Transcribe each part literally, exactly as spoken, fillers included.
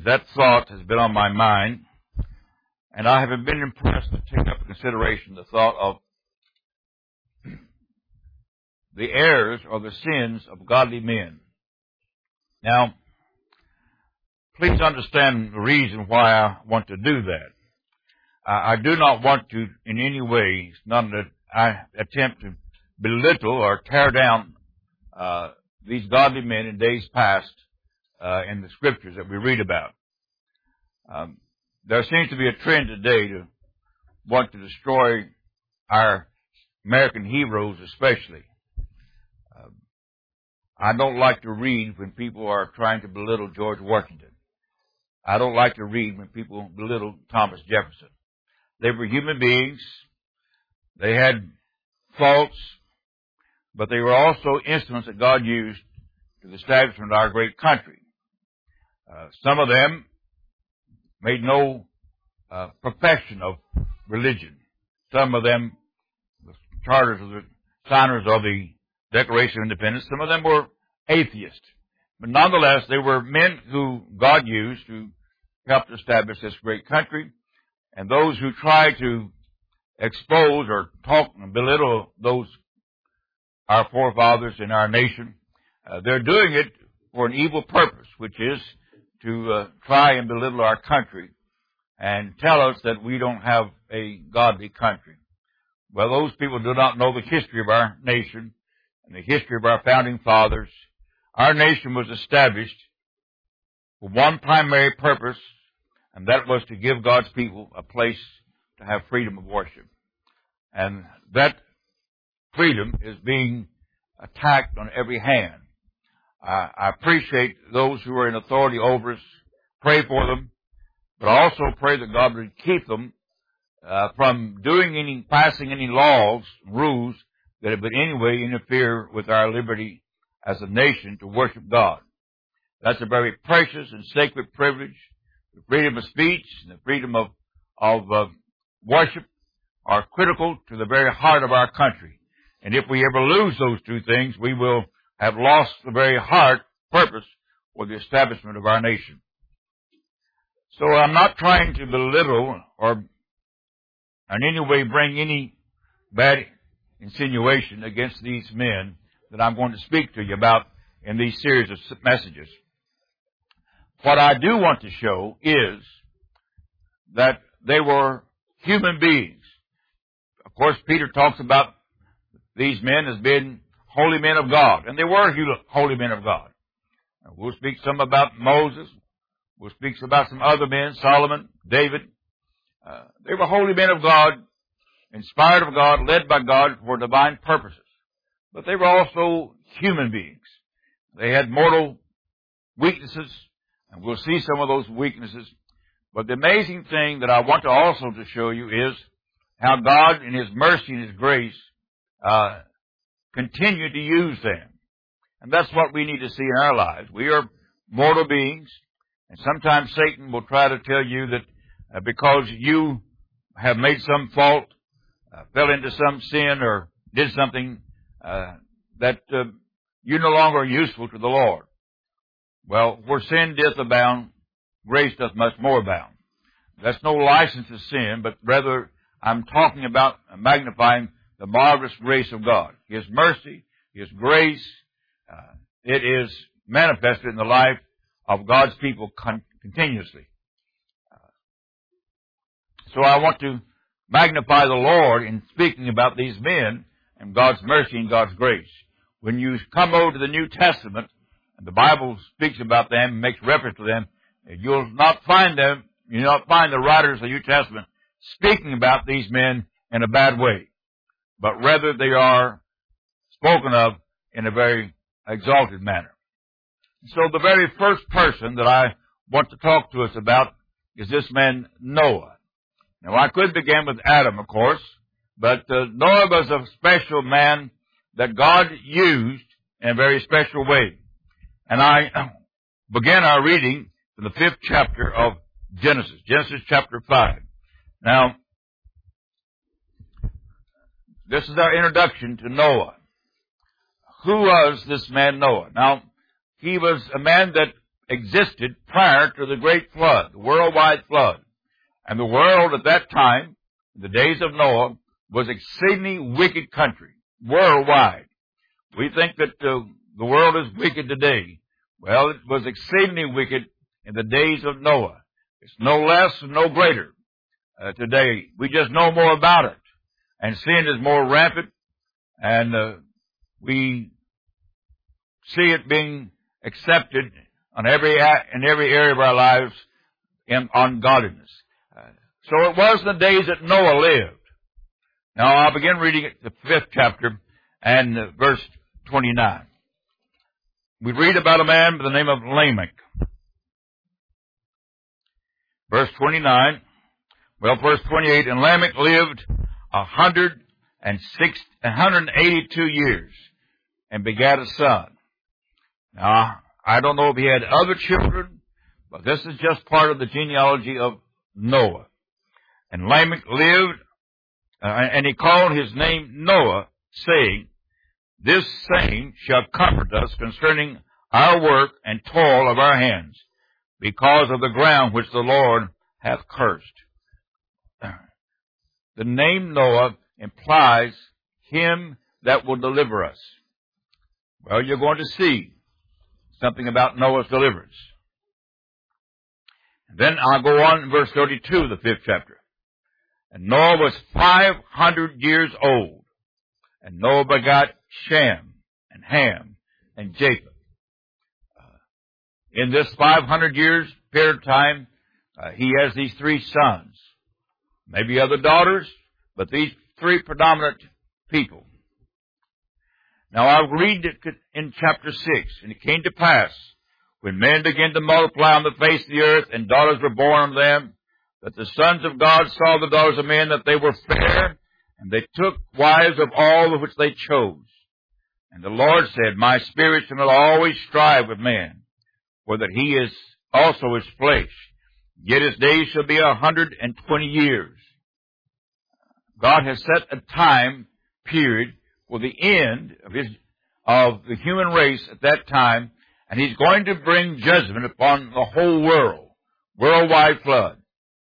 that thought has been on my mind, and I have been impressed to take up in consideration the thought of the errors or the sins of godly men. Now, please understand the reason why I want to do that. I, I do not want to in any way, it's not that I attempt to belittle or tear down uh, these godly men in days past uh, in the scriptures that we read about. Um, there seems to be a trend today to want to destroy our American heroes especially. Uh, I don't like to read when people are trying to belittle George Washington. I don't like to read when people belittle Thomas Jefferson. They were human beings. They had faults, but they were also instruments that God used to the establishment of our great country. Uh, some of them made no uh, profession of religion. Some of them, the charters of the signers of the Declaration of Independence, some of them were atheists. But nonetheless, they were men who God used to help establish this great country. And those who try to expose or talk and belittle those, our forefathers in our nation, uh, they're doing it for an evil purpose, which is to uh, try and belittle our country and tell us that we don't have a godly country. Well, those people do not know the history of our nation and the history of our founding fathers. Our nation was established for one primary purpose, and that was to give God's people a place to have freedom of worship. And that freedom is being attacked on every hand. I, I appreciate those who are in authority over us. Pray for them, but I also pray that God would keep them uh, from doing any, passing any laws, rules that would in any way interfere with our liberty as a nation to worship God. That's a very precious and sacred privilege. The freedom of speech and the freedom of, of uh, worship are critical to the very heart of our country. And if we ever lose those two things, we will have lost the very heart, purpose, for the establishment of our nation. So I'm not trying to belittle or in any way bring any bad insinuation against these men that I'm going to speak to you about in these series of messages. What I do want to show is that they were human beings. Of course, Peter talks about these men as being holy men of God, and they were holy men of God. We'll speak some about Moses. We'll speak about some other men, Solomon, David. Uh, they were holy men of God, inspired of God, led by God for divine purposes. But they were also human beings. They had mortal weaknesses, and we'll see some of those weaknesses. But the amazing thing that I want to also to show you is how God, in His mercy and His grace, uh, continue to use them. And that's what we need to see in our lives. We are mortal beings, and sometimes Satan will try to tell you that uh, because you have made some fault, uh, fell into some sin, or did something uh, that uh, you're no longer useful to the Lord. Well, where sin doth abound, grace doth much more abound. That's no license to sin, but rather I'm talking about magnifying the marvelous grace of God. His mercy, His grace, uh, it is manifested in the life of God's people con- continuously. Uh, so I want to magnify the Lord in speaking about these men and God's mercy and God's grace. When you come over to the New Testament, and the Bible speaks about them and makes reference to them, you'll not find them, you'll not find the writers of the New Testament speaking about these men in a bad way, but rather they are spoken of in a very exalted manner. So the very first person that I want to talk to us about is this man Noah. Now I could begin with Adam, of course, but uh, Noah was a special man that God used in a very special way. And I begin our reading from the fifth chapter of Genesis, Genesis chapter five. Now, this is our introduction to Noah. Who was this man Noah? Now, he was a man that existed prior to the great flood, the worldwide flood. And the world at that time, in the days of Noah, was exceedingly wicked country, worldwide. We think that uh, the world is wicked today. Well, it was exceedingly wicked in the days of Noah. It's no less and no greater uh, today. We just know more about it. And sin is more rampant, and uh, we see it being accepted on every in every area of our lives in ungodliness. Uh, so it was the days that Noah lived. Now I'll begin reading it, the fifth chapter and uh, verse twenty-nine. We read about a man by the name of Lamech. Verse twenty-nine. Well, verse twenty-eight. And Lamech lived a hundred and six, a hundred and eighty-two years, and begat a son. Now, I don't know if he had other children, but this is just part of the genealogy of Noah. And Lamech lived, uh, and he called his name Noah, saying, This saying shall comfort us concerning our work and toil of our hands, because of the ground which the Lord hath cursed. The name Noah implies him that will deliver us. Well, you're going to see something about Noah's deliverance. And then I'll go on in verse thirty-two, the fifth chapter. And Noah was five hundred years old, and Noah begot Shem and Ham and Japheth. Uh, in this five hundred years period of time, uh, he has these three sons. Maybe other daughters, but these three predominant people. Now I'll read it in chapter six. And it came to pass, when men began to multiply on the face of the earth, and daughters were born unto them, that the sons of God saw the daughters of men, that they were fair, and they took wives of all of which they chose. And the Lord said, My spirit shall always strive with man, for that he is also his flesh. Yet his days shall be a hundred and twenty years. God has set a time period for the end of his, of the human race at that time, and he's going to bring judgment upon the whole world, worldwide flood.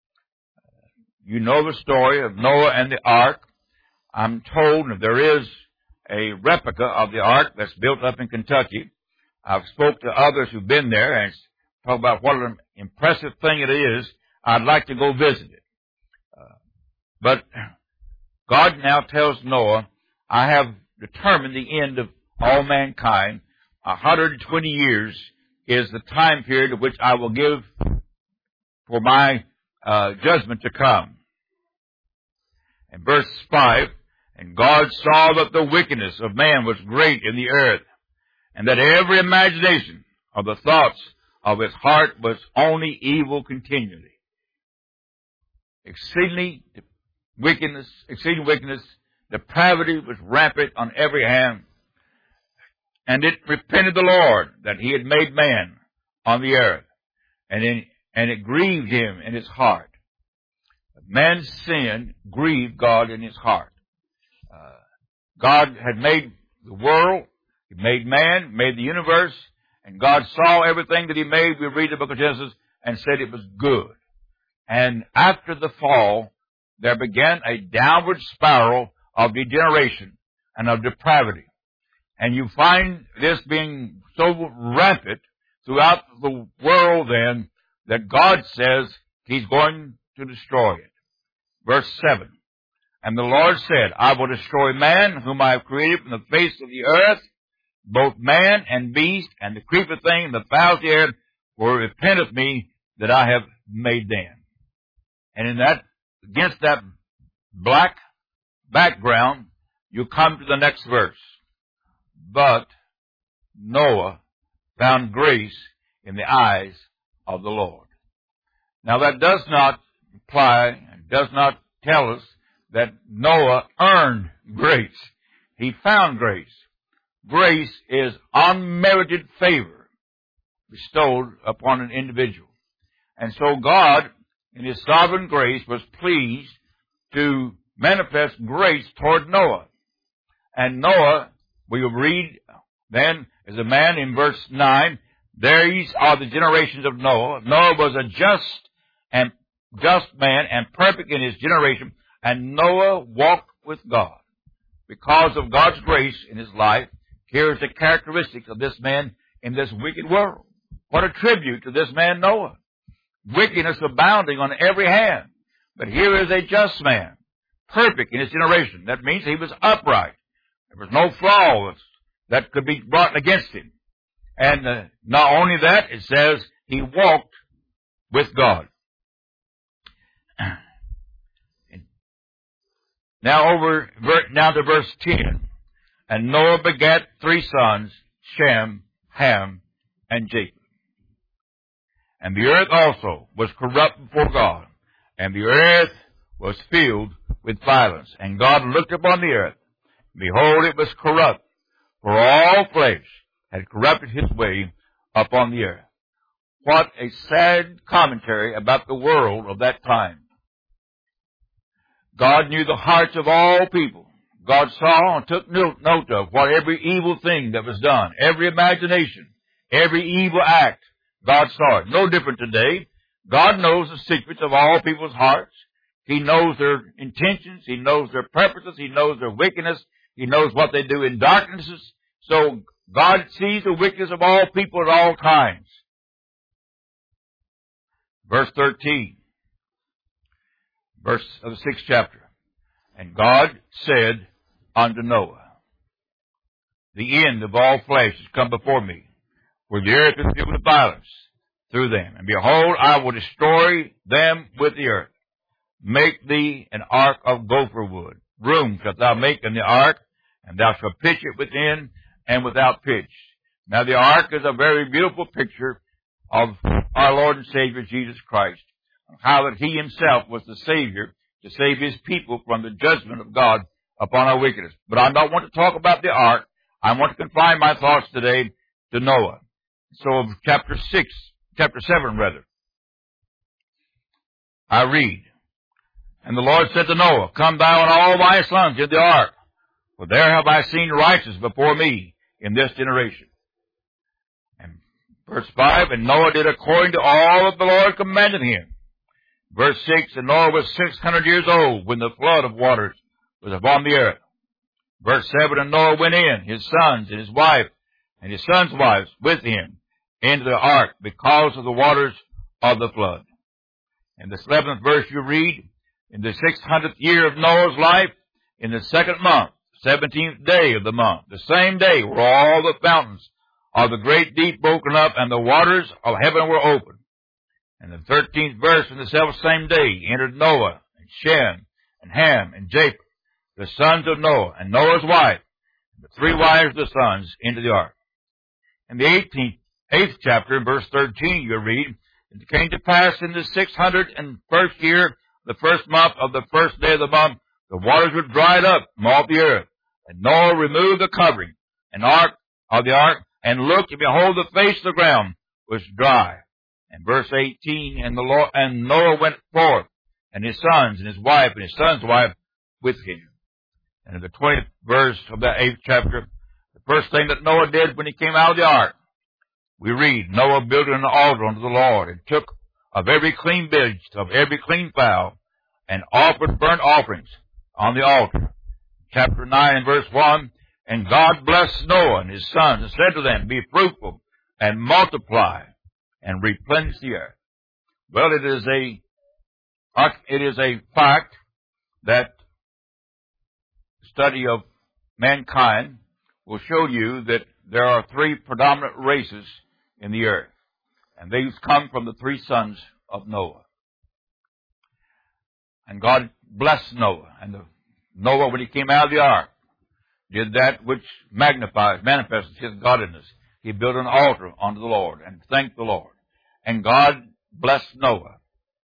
You know the story of Noah and the ark. I'm told that there is a replica of the ark that's built up in Kentucky. I've spoke to others who've been there and talk about what an impressive thing it is. I'd like to go visit it. Uh, but God now tells Noah, I have determined the end of all mankind. one hundred twenty years is the time period of which I will give for my uh, judgment to come. And verse five, And God saw that the wickedness of man was great in the earth, and that every imagination of the thoughts of his heart was only evil continually. Exceedingly wickedness, exceeding wickedness, depravity was rampant on every hand. And it repented the Lord that he had made man on the earth, and, in, and it grieved him in his heart. Man's sin grieved God in his heart. Uh, God had made the world, he made man, made the universe, and God saw everything that he made. We read the book of Genesis and said it was good. And after the fall, there began a downward spiral of degeneration and of depravity. And you find this being so rampant throughout the world then that God says he's going to destroy it. Verse seven. And the Lord said, I will destroy man whom I have created from the face of the earth, both man and beast, and the creeping thing, and the fowl of the air, for it repenteth me that I have made them. And in that, against that black background, you come to the next verse. But Noah found grace in the eyes of the Lord. Now that does not imply, and does not tell us that Noah earned grace. He found grace. Grace is unmerited favor bestowed upon an individual. And so God, in his sovereign grace, was pleased to manifest grace toward Noah. And Noah, we will read then, as a man in verse nine, These are the generations of Noah. Noah was a just and just man and perfect in his generation, and Noah walked with God. Because of God's grace in his life, here is the characteristics of this man in this wicked world. What a tribute to this man Noah. Wickedness abounding on every hand. But here is a just man, perfect in his generation. That means he was upright. There was no flaw that could be brought against him. And uh, not only that, it says he walked with God. Now over, now to verse ten. And Noah begat three sons, Shem, Ham, and Japheth. And the earth also was corrupt before God, and the earth was filled with violence. And God looked upon the earth, and behold, it was corrupt, for all flesh had corrupted his way upon the earth. What a sad commentary about the world of that time. God knew the hearts of all people. God saw and took note of what every evil thing that was done, every imagination, every evil act, God saw it. No different today. God knows the secrets of all people's hearts. He knows their intentions. He knows their purposes. He knows their wickedness. He knows what they do in darknesses. So God sees the wickedness of all people at all times. Verse thirteen. Verse of the sixth chapter. And God said unto Noah, the end of all flesh is come before me, for the earth is filled with violence through them. And behold, I will destroy them with the earth. Make thee an ark of gopher wood. Room shalt thou make in the ark, and thou shalt pitch it within and without pitch. Now the ark is a very beautiful picture of our Lord and Savior Jesus Christ, how that he himself was the Savior to save his people from the judgment of God upon our wickedness. But I don't want to talk about the ark. I want to confine my thoughts today to Noah. So chapter six, chapter seven rather, I read, and the Lord said to Noah, come thou and all thy sons into the ark, for there have I seen righteousness before me in this generation. And verse five, and Noah did according to all that the Lord commanded him. Verse six, and Noah was six hundred years old when the flood of waters was upon the earth. Verse seven, and Noah went in, his sons and his wife, and his sons' wives with him, into the ark, because of the waters of the flood. In the eleventh verse you read, in the six hundredth year of Noah's life, in the second month, seventeenth day of the month, the same day were all the fountains of the great deep broken up, and the waters of heaven were opened. And the thirteenth verse, in the self same day, entered Noah, and Shem, and Ham, and Japheth, the sons of Noah, and Noah's wife, and the three wives of the sons, into the ark. In the eighteenth, eighth chapter, in verse thirteen, you read, it came to pass in the six hundred and first year, the first month of the first day of the month, the waters were dried up from off the earth. And Noah removed the covering and ark of the ark, and looked, and behold, the face of the ground was dry. And verse eighteen, and the Lord, and Noah went forth, and his sons, and his wife, and his son's wife with him. And in the twentieth verse of that eighth chapter, the first thing that Noah did when he came out of the ark, we read, Noah built an altar unto the Lord, and took of every clean beast, of every clean fowl, and offered burnt offerings on the altar. Chapter nine and verse one, and God blessed Noah and his sons, and said to them, be fruitful, and multiply, and replenish the earth. Well, it is a, it is a fact that study of mankind will show you that there are three predominant races in the earth, and these come from the three sons of Noah. And God blessed Noah, and the, Noah, when he came out of the ark, did that which magnifies, manifests his godliness. He built an altar unto the Lord and thanked the Lord. And God blessed Noah.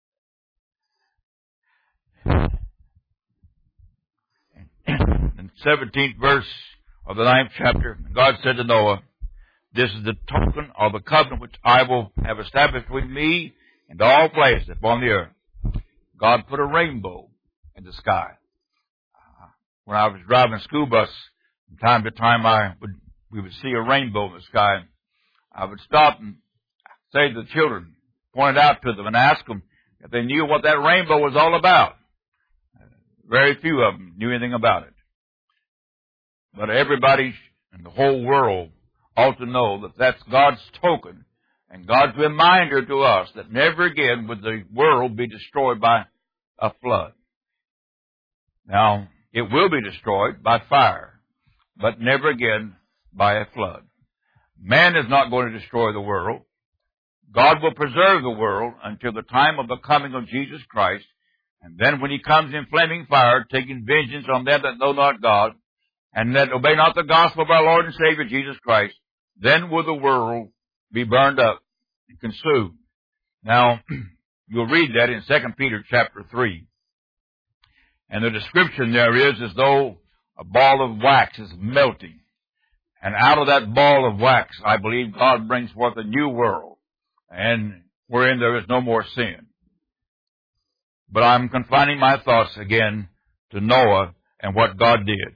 In the seventeenth verse of the ninth chapter, God said to Noah, this is the token of the covenant which I will have established between me and all flesh upon the earth. God put a rainbow in the sky. When I was driving a school bus, from time to time I would, we would see a rainbow in the sky. I would stop and say to the children, point it out to them and ask them if they knew what that rainbow was all about. Very few of them knew anything about it. But everybody in the whole world ought to know that that's God's token and God's reminder to us that never again would the world be destroyed by a flood. Now, it will be destroyed by fire, but never again by a flood. Man is not going to destroy the world. God will preserve the world until the time of the coming of Jesus Christ, and then when he comes in flaming fire, taking vengeance on them that know not God, and that obey not the gospel of our Lord and Savior Jesus Christ, then will the world be burned up and consumed. Now, you'll read that in Second Peter chapter three. And the description there is as though a ball of wax is melting. And out of that ball of wax, I believe God brings forth a new world, and wherein there is no more sin. But I'm confining my thoughts again to Noah and what God did.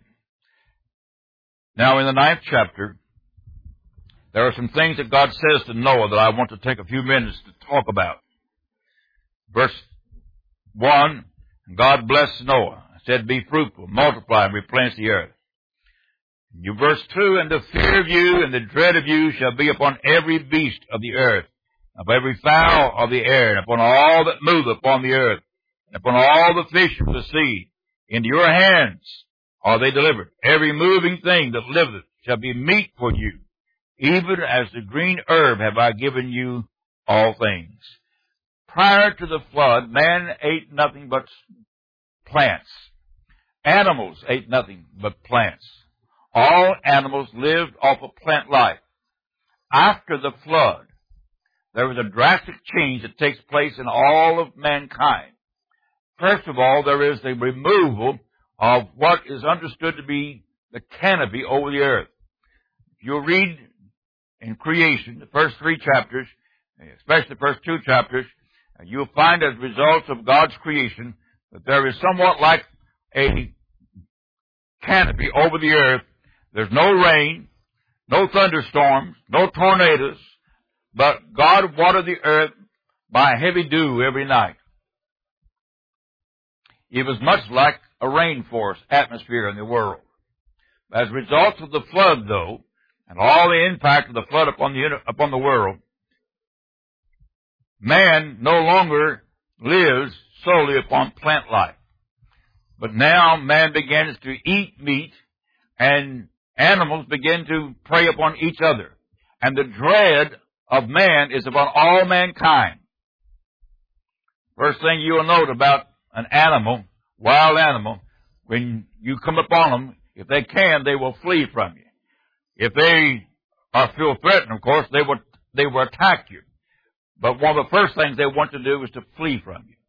Now, in the ninth chapter, there are some things that God says to Noah that I want to take a few minutes to talk about. Verse one, God blessed Noah and said, be fruitful, multiply, and replenish the earth. You verse two, and the fear of you and the dread of you shall be upon every beast of the earth, of every fowl of the air, and upon all that move upon the earth, and upon all the fish of the sea. Into your hands are they delivered. Every moving thing that liveth shall be meat for you. Even as the green herb have I given you all things. Prior to the flood, man ate nothing but plants. Animals ate nothing but plants. All animals lived off of plant life. After the flood, there was a drastic change that takes place in all of mankind. First of all, there is the removal of what is understood to be the canopy over the earth. You'll read in creation, the first three chapters, especially the first two chapters, you'll find as results of God's creation that there is somewhat like a canopy over the earth. There's no rain, no thunderstorms, no tornadoes, but God watered the earth by heavy dew every night. It was much like a rainforest atmosphere in the world. As a result of the flood, though, and all the impact of the flood upon the, upon the world, man no longer lives solely upon plant life. But now man begins to eat meat, and animals begin to prey upon each other. And the dread of man is upon all mankind. First thing you will note about an animal, wild animal, when you come upon them, if they can, they will flee from you. If they are feel threatened, of course, they will, they will attack you. But one of the first things they want to do is to flee from you.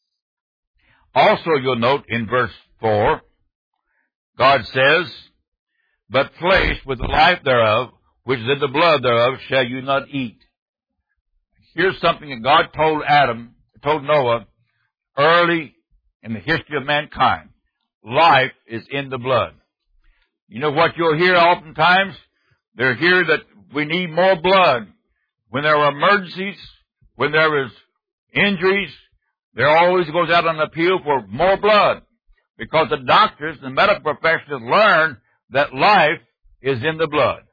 Also, you'll note in verse four, God says, but flesh with the life thereof, which is in the blood thereof, shall you not eat. Here's something that God told Adam, told Noah, early in the history of mankind. Life is in the blood. You know what you'll hear oftentimes? They'll hear that we need more blood. When there are emergencies, when there is injuries, there always goes out an appeal for more blood. Because the doctors, the medical professionals learn that life is in the blood.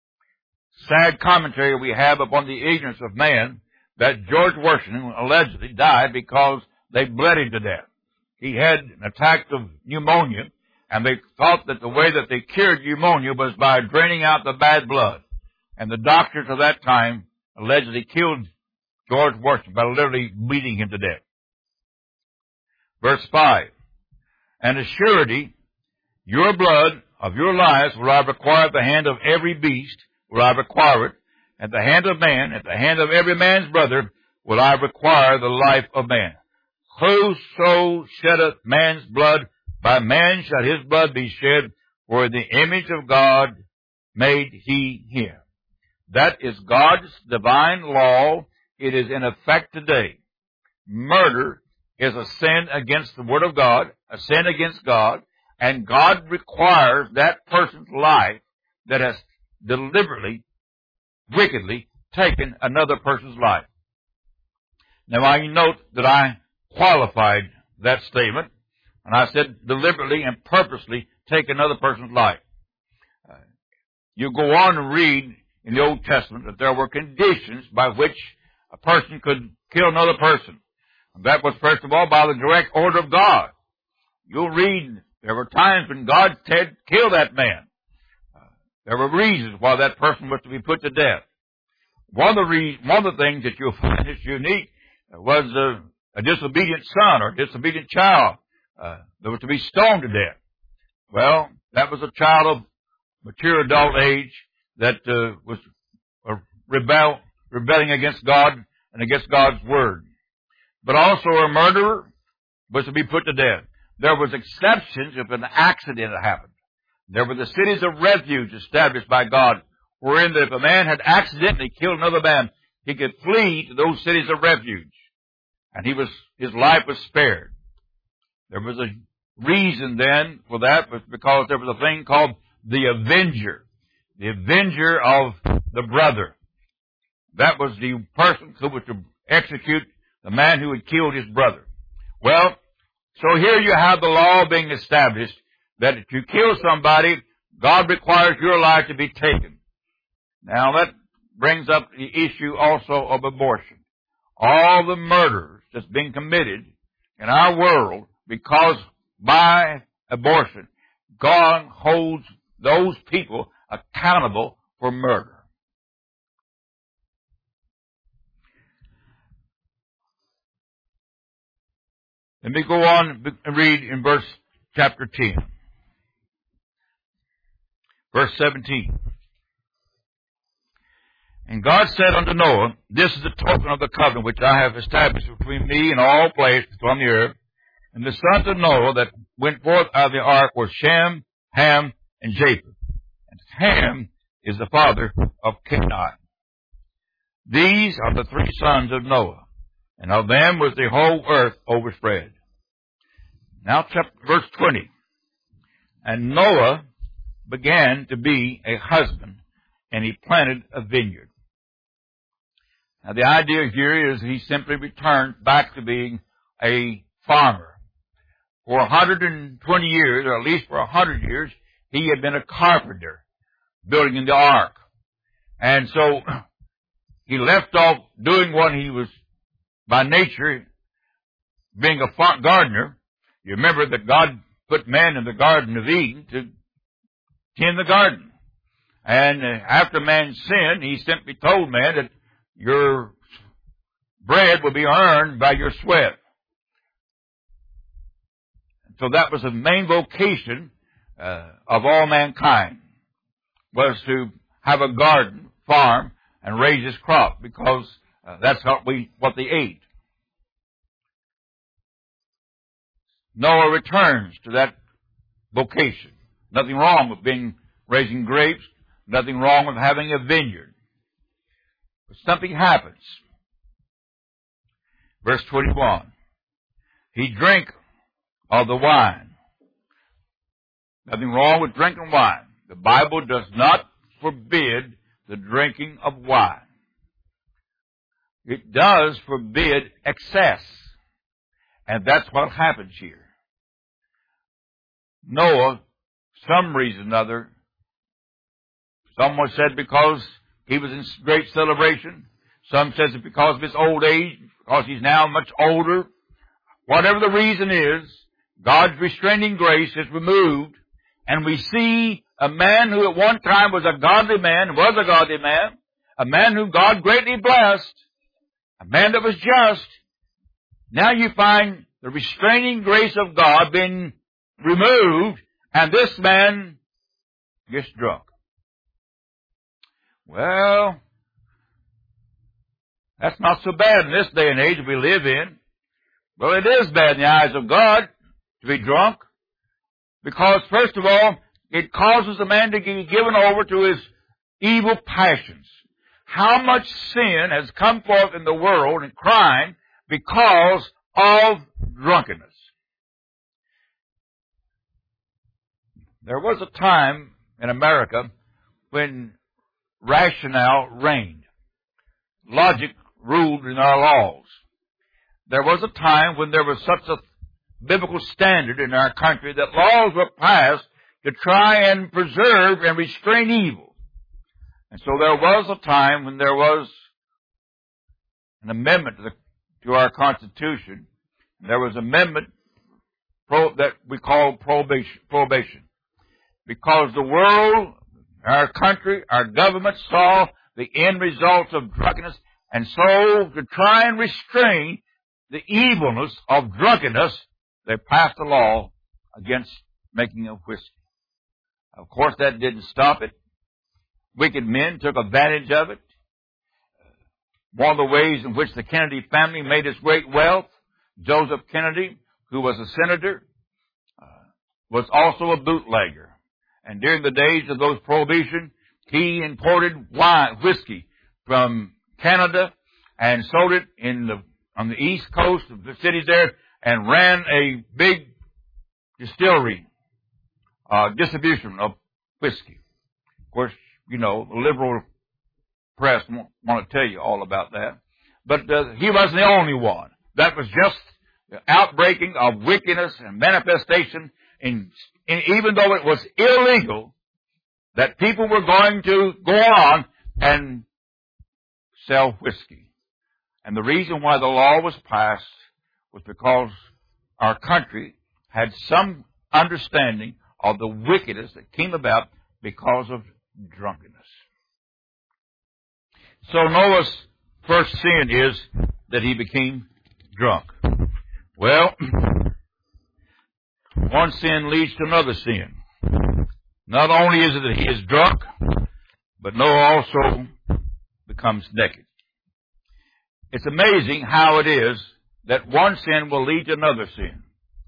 Sad commentary we have upon the ignorance of man that George Washington allegedly died because they bled him to death. He had an attack of pneumonia, and they thought that the way that they cured pneumonia was by draining out the bad blood. And the doctors of that time allegedly killed George Washington by literally bleeding him to death. Verse five, and as surety, your blood of your lives will I require at the hand of every beast, will I require it, at the hand of man, at the hand of every man's brother, will I require the life of man. Whoso sheddeth man's blood, by man shall his blood be shed, for in the image of God made he him. That is God's divine law. It is in effect today. Murder is a sin against the Word of God, a sin against God, and God requires that person's life that has deliberately wickedly taken another person's life. Now, I note that I qualified that statement, and I said deliberately and purposely take another person's life. Uh, you go on and read in the Old Testament that there were conditions by which a person could kill another person. And that was, first of all, by the direct order of God. You'll read there were times when God said, kill that man. Uh, there were reasons why that person was to be put to death. One of the, re- one of the things that you'll find is unique was a, a disobedient son or disobedient child uh, that was to be stoned to death. Well, that was a child of mature adult age that uh, was uh, rebel, rebelling against God and against God's word. But also a murderer was to be put to death. There was exceptions if an accident had happened. There were the cities of refuge established by God, wherein that if a man had accidentally killed another man, he could flee to those cities of refuge, and he was his life was spared. There was a reason then for that, was because there was a thing called the avenger, the avenger of the brother. That was the person who was to execute the man who had killed his brother. Well, so here you have the law being established that if you kill somebody, God requires your life to be taken. Now that brings up the issue also of abortion. All the murders that's been committed in our world because by abortion, God holds those people accountable for murder. Let me go on and read in verse chapter ten. Verse seventeen. And God said unto Noah, this is the token of the covenant which I have established between me and all places on the earth. And the sons of Noah that went forth out of the ark were Shem, Ham, and Japheth. And Ham is the father of Canaan. These are the three sons of Noah, and of them was the whole earth overspread. Now, chapter, verse twenty. And Noah began to be a husband, and he planted a vineyard. Now, the idea here is he simply returned back to being a farmer. For one hundred twenty years, or at least for one hundred years, he had been a carpenter, building in the ark. And so, he left off doing what he was, by nature, being a farm gardener. You remember that God put man in the Garden of Eden to tend the garden. And after man sinned, he simply told man that your bread will be earned by your sweat. So that was the main vocation uh, of all mankind, was to have a garden, farm, and raise his crop, because uh, that's what we what they ate. Noah returns to that vocation. Nothing wrong with being raising grapes. Nothing wrong with having a vineyard. But something happens. Verse twenty-one. He drank of the wine. Nothing wrong with drinking wine. The Bible does not forbid the drinking of wine. It does forbid excess. And that's what happens here. Noah, some reason or other, someone said because he was in great celebration. Some says it because of his old age, because he's now much older. Whatever the reason is, God's restraining grace is removed, and we see a man who at one time was a godly man, was a godly man, a man whom God greatly blessed, a man that was just. Now you find the restraining grace of God being removed, and this man gets drunk. Well, that's not so bad in this day and age we live in. Well, it is bad in the eyes of God to be drunk, because, first of all, it causes a man to be given over to his evil passions. How much sin has come forth in the world and crime because of drunkenness? There was a time in America when rationale reigned. Logic ruled in our laws. There was a time when there was such a biblical standard in our country that laws were passed to try and preserve and restrain evil. And so there was a time when there was an amendment to, the, to our Constitution. There was an amendment pro, that we call prohibition, prohibition. Because the world, our country, our government saw the end results of drunkenness, and so to try and restrain the evilness of drunkenness, they passed a law against making of whiskey. Of course, that didn't stop it. Wicked men took advantage of it. One of the ways in which the Kennedy family made its great wealth, Joseph Kennedy, who was a senator, uh, was also a bootlegger. And during the days of those prohibition, he imported wine, whiskey from Canada and sold it in the, on the east coast of the cities there and ran a big distillery, uh, distribution of whiskey. Of course, you know, the liberal press won't want to tell you all about that. But uh, he wasn't the only one. That was just the outbreaking of wickedness and manifestation, in, in, even though it was illegal, that people were going to go on and sell whiskey. And the reason why the law was passed was because our country had some understanding of the wickedness that came about because of drunkenness. So Noah's first sin is that he became drunk. Well, one sin leads to another sin. Not only is it that he is drunk, but Noah also becomes naked. It's amazing how it is that one sin will lead to another sin.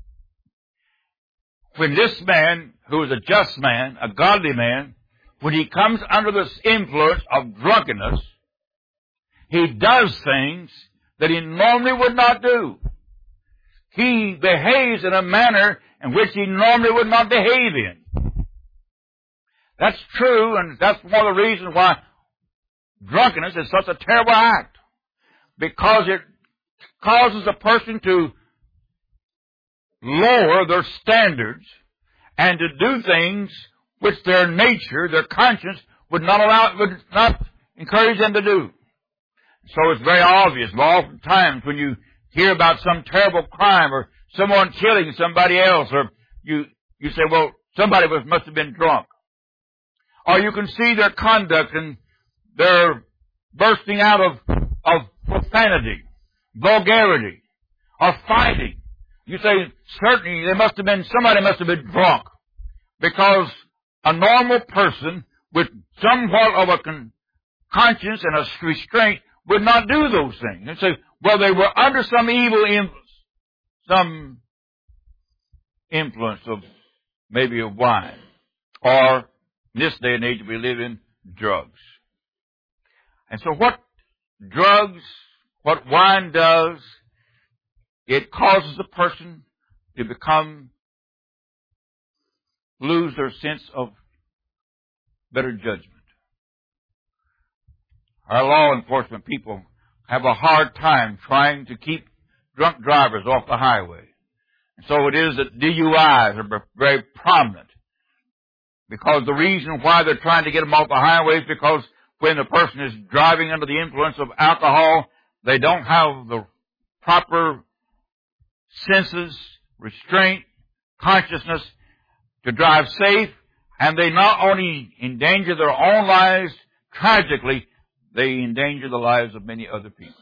When this man, who is a just man, a godly man, when he comes under this influence of drunkenness, he does things that he normally would not do. He behaves in a manner in which he normally would not behave in. That's true, and that's one of the reasons why drunkenness is such a terrible act. Because it causes a person to lower their standards and to do things which their nature, their conscience, would not allow, would not encourage them to do. So it's very obvious. Oftentimes when you hear about some terrible crime or someone killing somebody else, or you, you say, well, somebody was, must have been drunk. Or you can see their conduct and their bursting out of, of profanity, vulgarity, or fighting. You say, certainly there must have been, somebody must have been drunk. Because a normal person with somewhat of a con- conscience and a restraint would not do those things. And say, well, they were under some evil influence, some influence of maybe of wine, or in this day and age we live in, drugs. And so what drugs, what wine does, it causes a person to become, lose their sense of better judgment. Our law enforcement people have a hard time trying to keep drunk drivers off the highway. And so it is that D U Is are very prominent. Because the reason why they're trying to get them off the highway is because when a person is driving under the influence of alcohol, they don't have the proper senses, restraint, consciousness to drive safe, and they not only endanger their own lives tragically, they endanger the lives of many other people.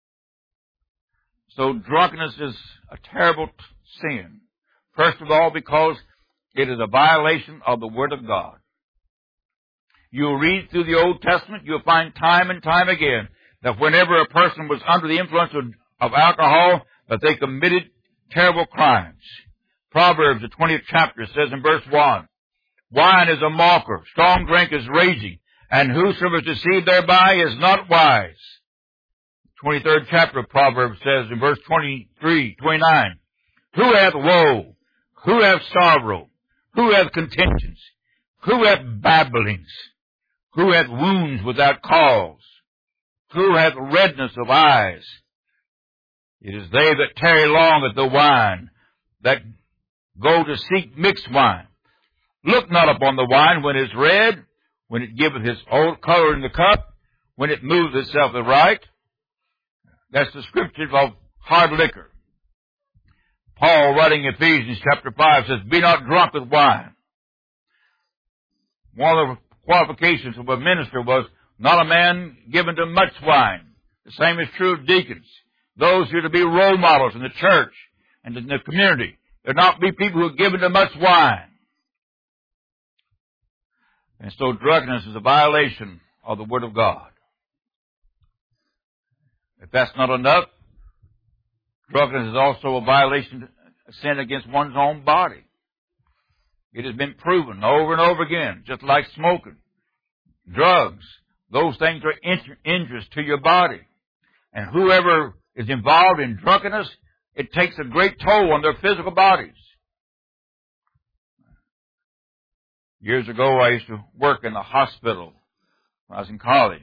So drunkenness is a terrible sin. First of all, because it is a violation of the Word of God. You'll read through the Old Testament, you'll find time and time again that whenever a person was under the influence of, of alcohol, that they committed terrible crimes. Proverbs, the twentieth chapter, says in verse one, wine is a mocker, strong drink is raging, and whosoever is deceived thereby is not wise. twenty-third chapter of Proverbs says in verse twenty-three, twenty-nine, who hath woe? Who hath sorrow? Who hath contentions? Who hath babblings? Who hath wounds without cause? Who hath redness of eyes? It is they that tarry long at the wine, that go to seek mixed wine. Look not upon the wine when it is red, when it giveth his old color in the cup, when it moves itself aright. That's descriptive of hard liquor. Paul, writing Ephesians chapter five, says, be not drunk with wine. One of the qualifications of a minister was not a man given to much wine. The same is true of deacons. Those who are to be role models in the church and in the community. There not be people who are given to much wine. And so drunkenness is a violation of the Word of God. If that's not enough, drunkenness is also a violation, a sin against one's own body. It has been proven over and over again, just like smoking, drugs. Those things are injurious to your body. And whoever is involved in drunkenness, it takes a great toll on their physical bodies. Years ago, I used to work in a hospital when I was in college.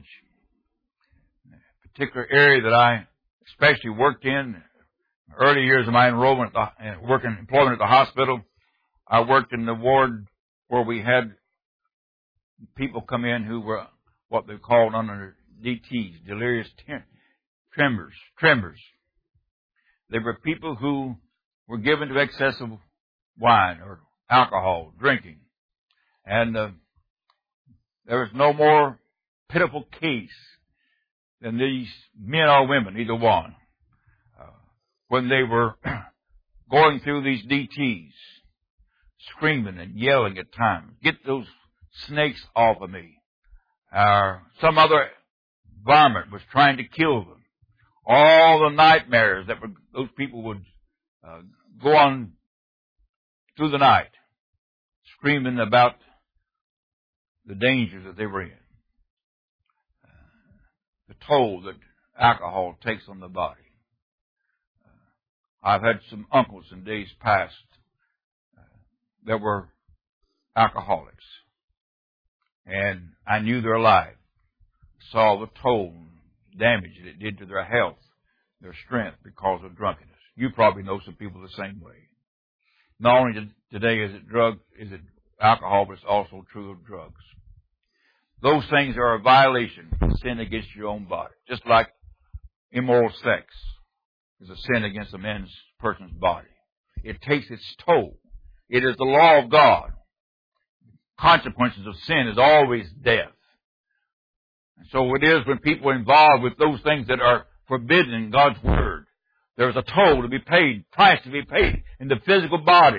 A particular area that I especially worked in, early years of my enrollment, at the, working employment at the hospital, I worked in the ward where we had people come in who were what they called under D Ts, delirious tremors, tremors. They were people who were given to excessive wine or alcohol, drinking. And uh, there was no more pitiful case than these men or women, either one, uh, when they were going through these D Ts, screaming and yelling at times, get those snakes off of me. Uh, some other varmint was trying to kill them. All the nightmares that were, those people would uh, go on through the night, screaming about the dangers that they were in. Uh, the toll that alcohol takes on the body. Uh, I've had some uncles in days past uh, that were alcoholics. And I knew their life, saw the toll, damage that it did to their health, their strength because of drunkenness. You probably know some people the same way. Not only today is it drug, is it alcohol, but it's also true of drugs. Those things are a violation, a sin against your own body. Just like immoral sex is a sin against a man's person's body. It takes its toll. It is the law of God. Consequences of sin is always death. And so it is when people are involved with those things that are forbidden in God's Word. There's a toll to be paid, price to be paid in the physical body.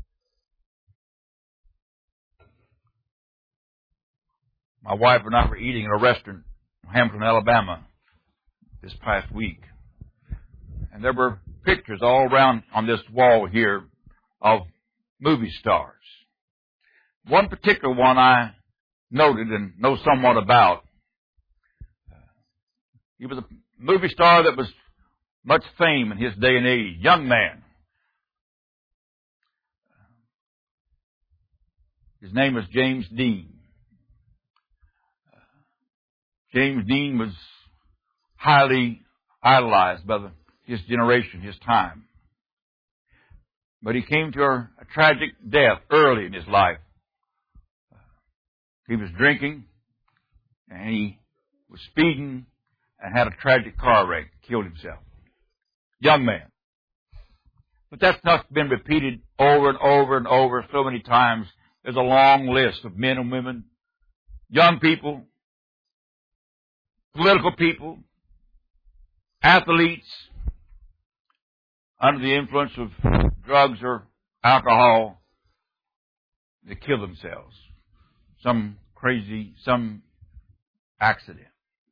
My wife and I were eating in a restaurant in Hamilton, Alabama this past week. And there were pictures all around on this wall here of movie stars. One particular one I noted and know somewhat about. He was a movie star that was much fame in his day and age, young man. His name was James Dean. James Dean was highly idolized by the, his generation, his time. But he came to a, a tragic death early in his life. He was drinking, and he was speeding, and had a tragic car wreck, killed himself. Young man. But that's not been repeated over and over and over so many times. There's a long list of men and women, young people, political people, athletes, under the influence of drugs or alcohol, they kill themselves. Some crazy, some accident.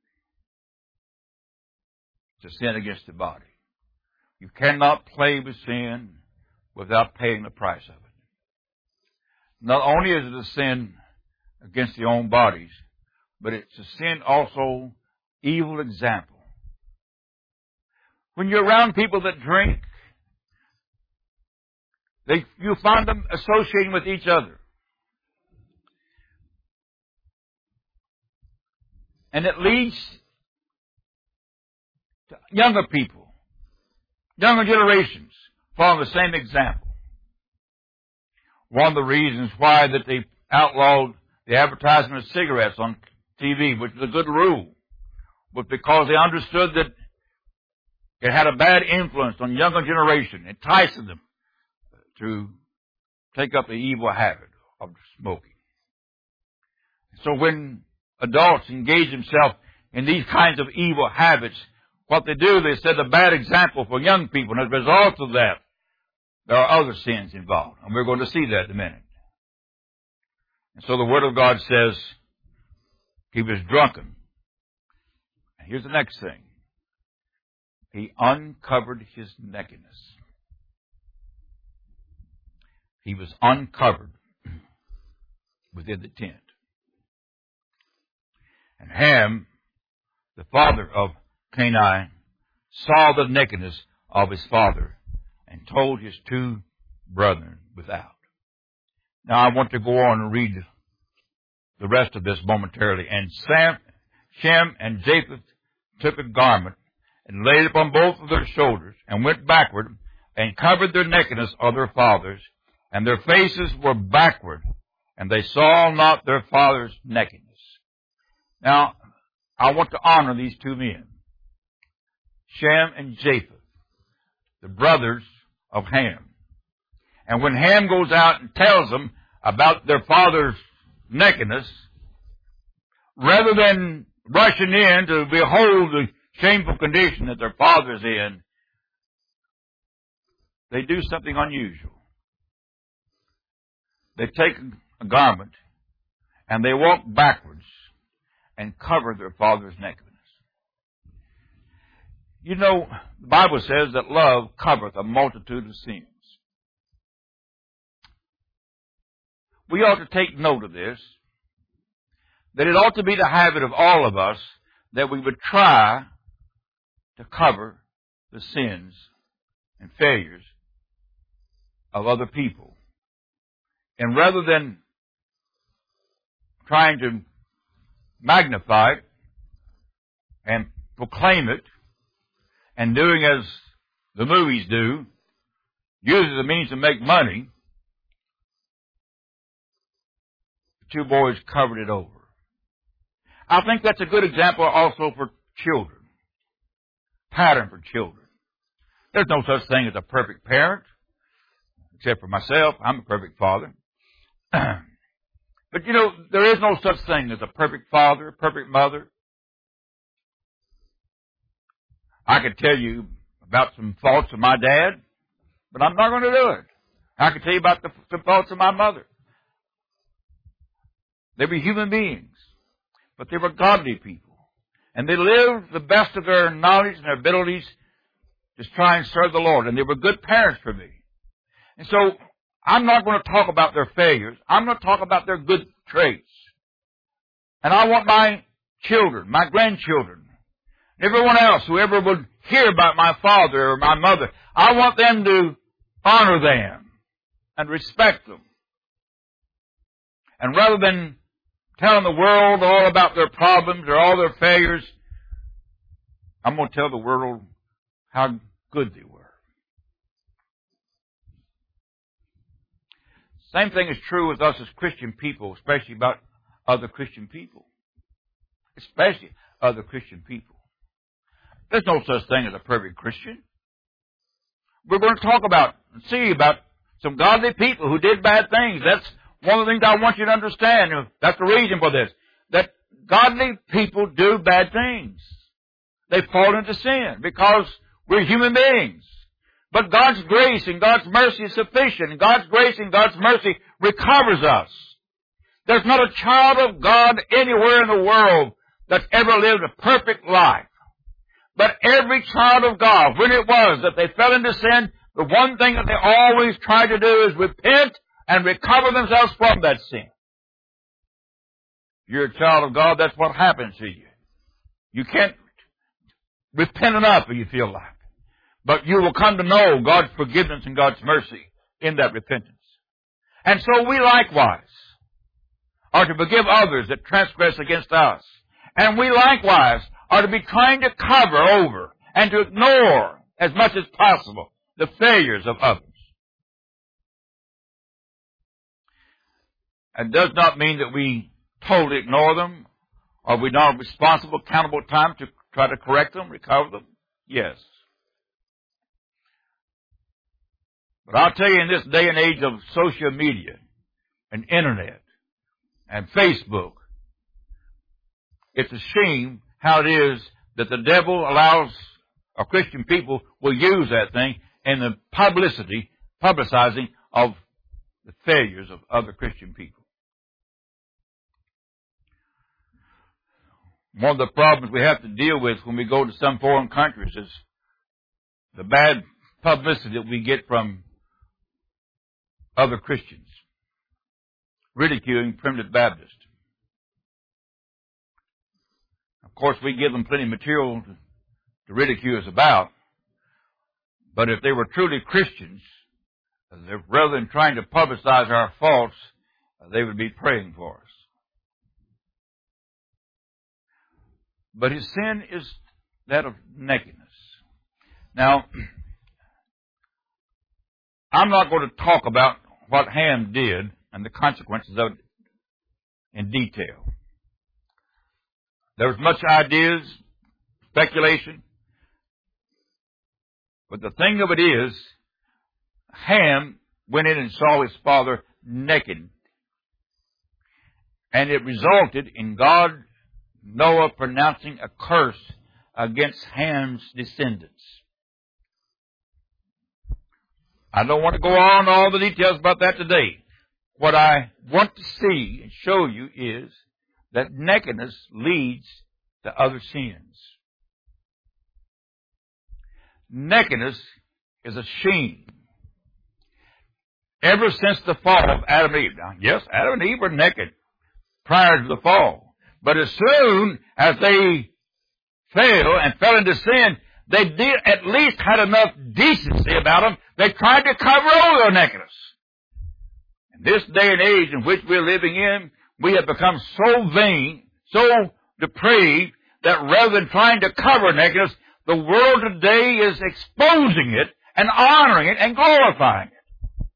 It's a sin against the body. You cannot play with sin without paying the price of it. Not only is it a sin against your own bodies, but it's a sin also, evil example. When you're around people that drink, they, you find them associating with each other. And it leads to younger people, younger generations, following the same example. One of the reasons why that they outlawed the advertisement of cigarettes on T V, which was a good rule, was because they understood that it had a bad influence on younger generation, enticing them to take up the evil habit of smoking. So when adults engage themselves in these kinds of evil habits, what they do, they set a bad example for young people, and as a result of that, there are other sins involved. And we're going to see that in a minute. And so the Word of God says he was drunken. And here's the next thing. He uncovered his nakedness. He was uncovered within the tent. And Ham, the father of Canaan, saw the nakedness of his father and told his two brethren without. Now I want to go on and read the rest of this momentarily. And Sam, Shem and Japheth took a garment and laid it upon both of their shoulders and went backward and covered their nakedness of their fathers, and their faces were backward, and they saw not their father's nakedness. Now, I want to honor these two men, Shem and Japheth, the brothers of Ham. And when Ham goes out and tells them about their father's nakedness, rather than rushing in to behold the shameful condition that their father's in, they do something unusual. They take a garment and they walk backwards and cover their father's nakedness. You know, the Bible says that love covereth a multitude of sins. We ought to take note of this, that it ought to be the habit of all of us that we would try to cover the sins and failures of other people. And rather than trying to magnify it and proclaim it and doing as the movies do, use it as a means to make money, the two boys covered it over. I think that's a good example also for children. Pattern for children. There's no such thing as a perfect parent, except for myself. I'm a perfect father. But you know, there is no such thing as a perfect father, a perfect mother. I could tell you about some faults of my dad, but I'm not going to do it. I could tell you about the, the faults of my mother. They were human beings, but they were godly people. And they lived the best of their knowledge and their abilities to try and serve the Lord. And they were good parents for me. And so I'm not going to talk about their failures. I'm going to talk about their good traits. And I want my children, my grandchildren, everyone else, whoever would hear about my father or my mother, I want them to honor them and respect them. And rather than telling the world all about their problems or all their failures, I'm going to tell the world how good they were. Same thing is true with us as Christian people, especially about other Christian people. Especially other Christian people. There's no such thing as a perfect Christian. We're going to talk about and see about some godly people who did bad things. That's one of the things I want you to understand. That's the reason for this. That godly people do bad things. They fall into sin because we're human beings. But God's grace and God's mercy is sufficient. And God's grace and God's mercy recovers us. There's not a child of God anywhere in the world that's ever lived a perfect life. But every child of God, when it was that they fell into sin, the one thing that they always try to do is repent and recover themselves from that sin. If you're a child of God, that's what happens to you. You can't repent enough if you feel like. But you will come to know God's forgiveness and God's mercy in that repentance. And so we likewise are to forgive others that transgress against us. And we likewise are to be trying to cover over and to ignore as much as possible the failures of others. It does not mean that we totally ignore them, or we not responsible, accountable time to try to correct them, recover them. Yes. But I'll tell you, in this day and age of social media and internet and Facebook, it's a shame how it is that the devil allows, or Christian people will use that thing in the publicity, publicizing of the failures of other Christian people. One of the problems we have to deal with when we go to some foreign countries is the bad publicity that we get from other Christians, ridiculing Primitive Baptists. Of course, we give them plenty of material to, to ridicule us about, but if they were truly Christians, rather than trying to publicize our faults, they would be praying for us. But his sin is that of nakedness. Now, I'm not going to talk about what Ham did and the consequences of it in detail. There's much ideas, speculation, but the thing of it is, Ham went in and saw his father naked, and it resulted in God, Noah, pronouncing a curse against Ham's descendants. I don't want to go on all the details about that today. What I want to see and show you is that nakedness leads to other sins. Nakedness is a shame. Ever since the fall of Adam and Eve. Now, yes, Adam and Eve were naked prior to the fall. But as soon as they fell and fell into sin, they did at least had enough decency about them. They tried to cover over their nakedness. In this day and age in which we're living in, we have become so vain, so depraved, that rather than trying to cover nakedness, the world today is exposing it and honoring it and glorifying it.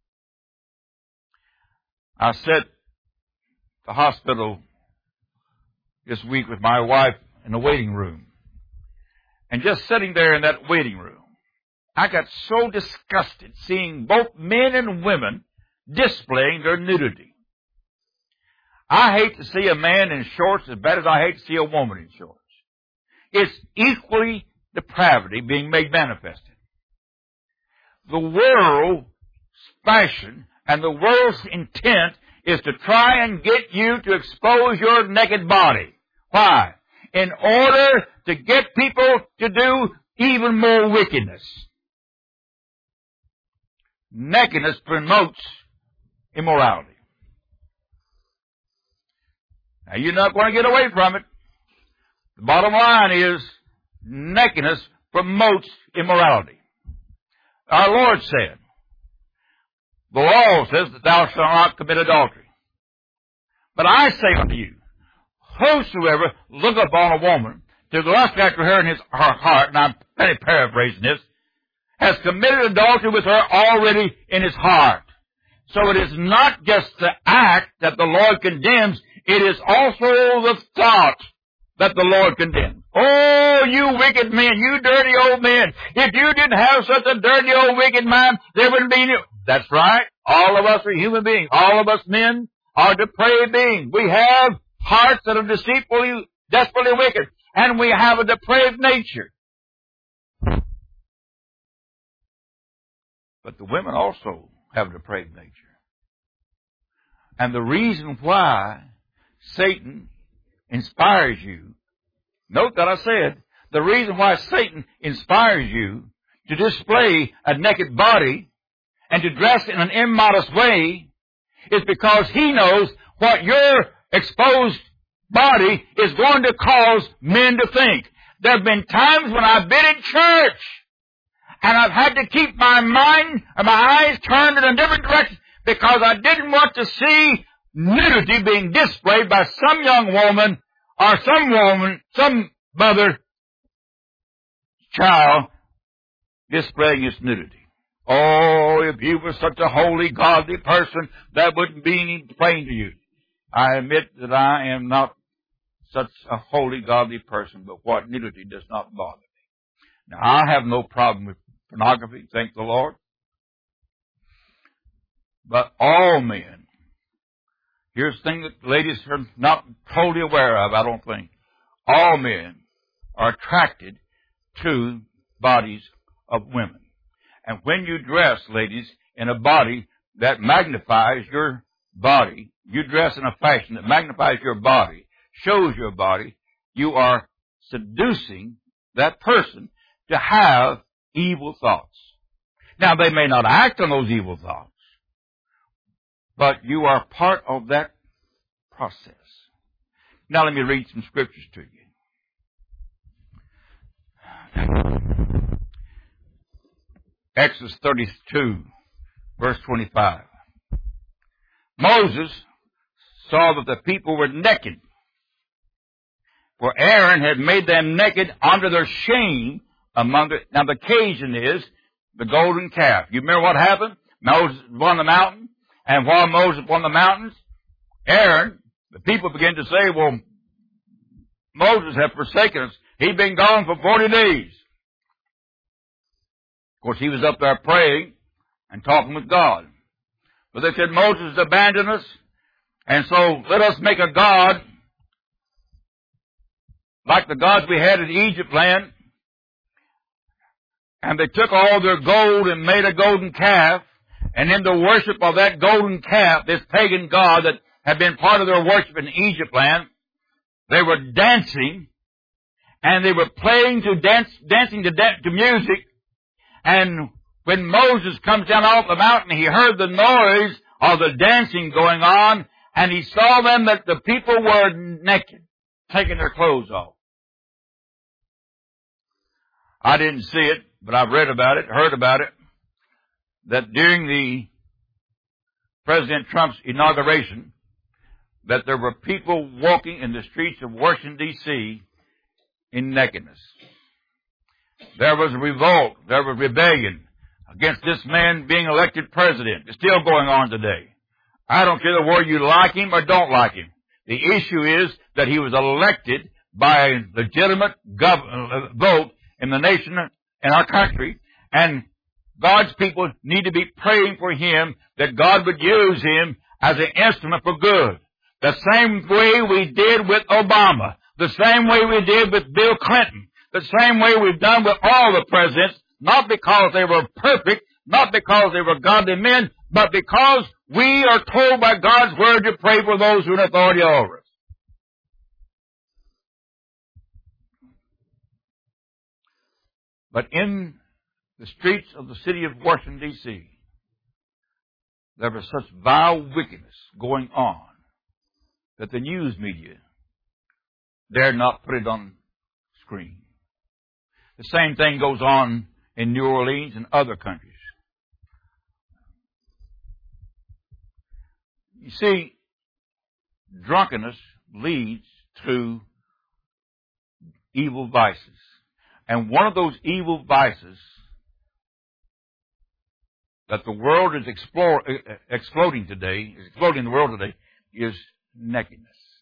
I sat at the hospital this week with my wife in the waiting room. And just sitting there in that waiting room, I got so disgusted seeing both men and women displaying their nudity. I hate to see a man in shorts as bad as I hate to see a woman in shorts. It's equally depravity being made manifested. The world's fashion and the world's intent is to try and get you to expose your naked body. Why? In order to get people to do even more wickedness. Nakedness promotes immorality. Now, you're not going to get away from it. The bottom line is, nakedness promotes immorality. Our Lord said, the law says that thou shalt not commit adultery. But I say unto you, whosoever looketh upon a woman to lust after her in his her heart, and I'm paraphrasing this, has committed adultery with her already in his heart. So it is not just the act that the Lord condemns, it is also the thought that the Lord condemns. Oh, you wicked men, you dirty old men, if you didn't have such a dirty old wicked mind, there wouldn't be any... That's right. All of us are human beings. All of us men are depraved beings. We have hearts that are deceitfully, desperately wicked. And we have a depraved nature. But the women also have a depraved nature. And the reason why Satan inspires you, note that I said, the reason why Satan inspires you to display a naked body and to dress in an immodest way is because he knows what your exposed body is going to cause men to think. There have been times when I've been in church and I've had to keep my mind and my eyes turned in a different direction because I didn't want to see nudity being displayed by some young woman or some woman, some mother, child displaying its nudity. Oh, if you were such a holy, godly person, that wouldn't be any plain to you. I admit that I am not such a holy, godly person, but what nudity does not bother me. Now, I have no problem with pornography, thank the Lord. But all men, here's the thing that ladies are not totally aware of, I don't think. All men are attracted to bodies of women. And when you dress, ladies, in a body that magnifies your body, you dress in a fashion that magnifies your body, shows your body, you are seducing that person to have evil thoughts. Now, they may not act on those evil thoughts, but you are part of that process. Now, let me read some scriptures to you. Exodus thirty-two, verse twenty-five. Moses saw that the people were naked, for Aaron had made them naked under their shame among the... Now, the occasion is the golden calf. You remember what happened? Moses was on the mountain, and while Moses was on the mountains, Aaron, the people began to say, well, Moses has forsaken us. He'd been gone for forty days. Of course, he was up there praying and talking with God. But they said, Moses abandoned us, and so let us make a god like the gods we had in Egypt land. And they took all their gold and made a golden calf, and in the worship of that golden calf, this pagan god that had been part of their worship in Egypt land, they were dancing, and they were playing to dance, dancing to, da- to music. And when Moses comes down off the mountain, he heard the noise of the dancing going on, and he saw them that the people were naked, taking their clothes off. I didn't see it, but I've read about it, heard about it, that during the President Trump's inauguration, that there were people walking in the streets of Washington, D C in nakedness. There was a revolt, there was rebellion against this man being elected president. It's still going on today. I don't care whether you like him or don't like him. The issue is that he was elected by a legitimate gov- vote in the nation, in our country, and God's people need to be praying for him, that God would use him as an instrument for good. The same way we did with Obama, the same way we did with Bill Clinton, the same way we've done with all the presidents, not because they were perfect, not because they were godly men, but because we are told by God's word to pray for those who are in authority over us. But in the streets of the city of Washington, D C, there was such vile wickedness going on that the news media dared not put it on screen. The same thing goes on in New Orleans and other countries. You see, drunkenness leads to evil vices. And one of those evil vices that the world is explore, exploding today, is exploding in the world today, is nakedness.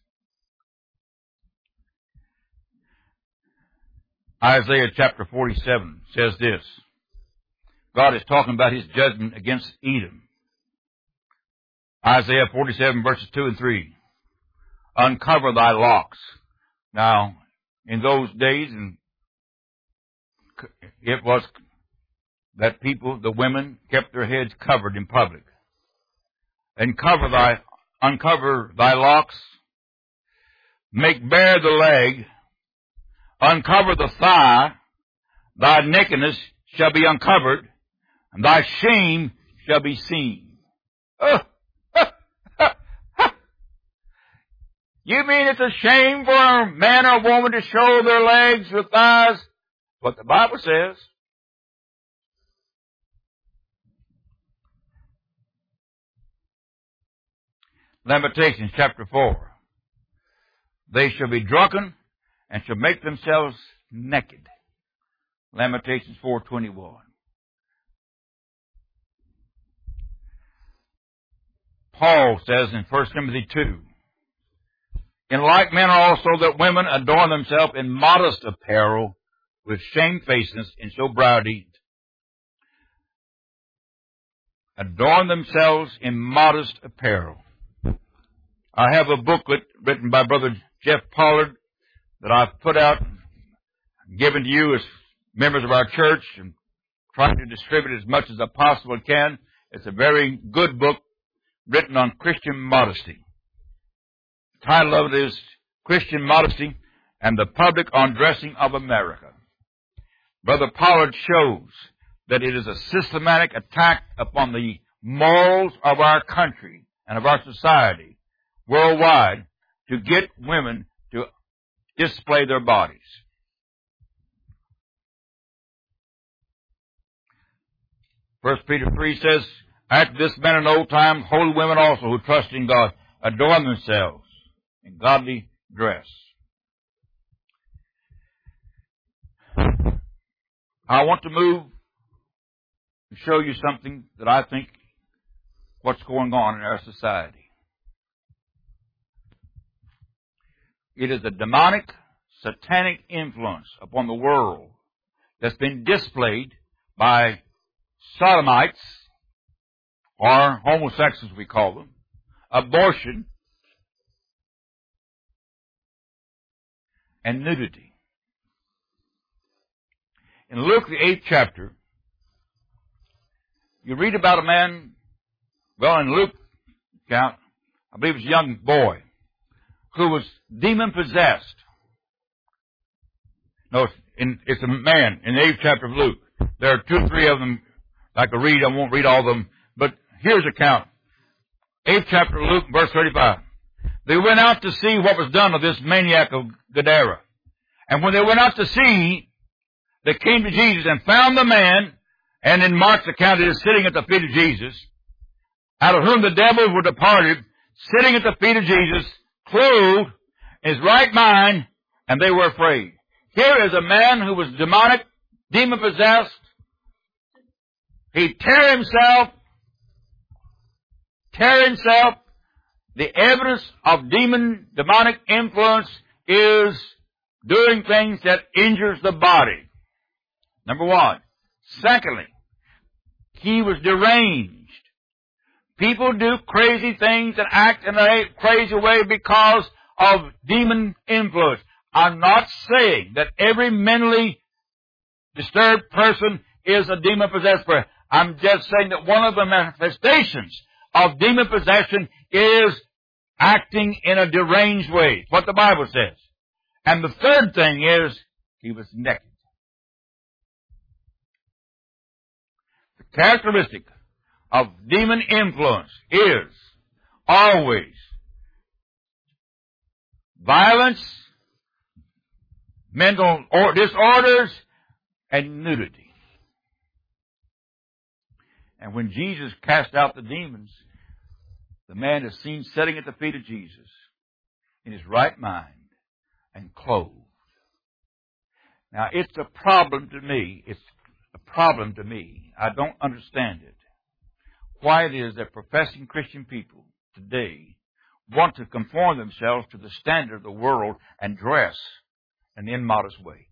Isaiah chapter forty-seven says this. God is talking about his judgment against Edom. Isaiah forty-seven verses two and three. Uncover thy locks. Now, in those days, and it was that people, the women, kept their heads covered in public. And cover thy, uncover thy locks. Make bare the leg. Uncover the thigh. Thy nakedness shall be uncovered, and thy shame shall be seen. Oh. You mean it's a shame for a man or a woman to show their legs or thighs? What the Bible says. Lamentations chapter four. they shall be drunken and shall make themselves naked. Lamentations four twenty-one. Paul says in First Timothy two, in like manner also that women adorn themselves in modest apparel with shamefacedness and sobriety. Adorn themselves in modest apparel. I have a booklet written by Brother Jeff Pollard that I've put out, given to you as members of our church, and trying to distribute as much as I possibly can. It's a very good book written on Christian modesty. The title of it is Christian Modesty and the Public Undressing of America. Brother Pollard shows that it is a systematic attack upon the morals of our country and of our society worldwide to get women to display their bodies. First Peter three says, after this manner in old time, holy women also who trust in God adorn themselves in godly dress. I want to move to show you something that I think what's going on in our society. It is a demonic, satanic influence upon the world that's been displayed by sodomites, or homosexuals we call them, abortion, and nudity. In Luke the eighth chapter, you read about a man, well, in Luke's account, I believe it was a young boy, who was demon-possessed. No, it's, in, it's a man in the eighth chapter of Luke. There are two or three of them I could read. I won't read all of them. But here's a count. eighth chapter of Luke, verse thirty-five. They went out to see what was done of this maniac of Gadara. And when they went out to see, they came to Jesus and found the man, and in Mark's account it is sitting at the feet of Jesus, out of whom the devils were departed, sitting at the feet of Jesus, clothed in his right mind, and they were afraid. Here is a man who was demonic, demon-possessed. He tear himself, tear himself. The evidence of demon, demonic influence is doing things that injures the body. Number one. Secondly, he was deranged. People do crazy things and act in a crazy way because of demon influence. I'm not saying that every mentally disturbed person is a demon-possessed person. I'm just saying that one of the manifestations of demon possession is acting in a deranged way. What the Bible says. And the third thing is, he was naked. The characteristic of demon influence is always violence, mental disorders, and nudity. And when Jesus cast out the demons, the man is seen sitting at the feet of Jesus in his right mind and clothed. Now, it's a problem to me. It's a problem to me. I don't understand it. Why it is that professing Christian people today want to conform themselves to the standard of the world and dress in an immodest way.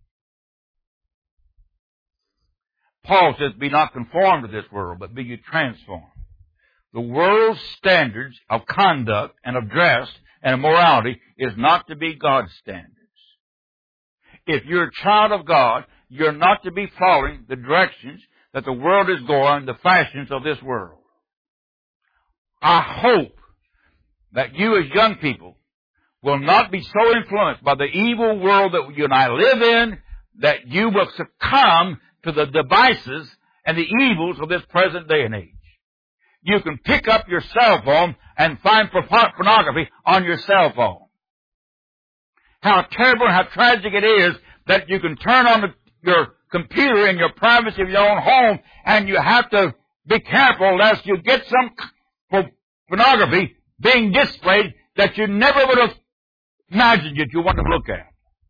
Paul says, be not conformed to this world, but be you transformed. The world's standards of conduct and of dress and of morality is not to be God's standards. If you're a child of God, you're not to be following the directions that the world is going, the fashions of this world. I hope that you as young people will not be so influenced by the evil world that you and I live in that you will succumb to the devices and the evils of this present day and age. You can pick up your cell phone and find pornography on your cell phone. How terrible and how tragic it is that you can turn on the, your computer in your privacy of your own home, and you have to be careful lest you get some pornography being displayed that you never would have imagined that you want to look at.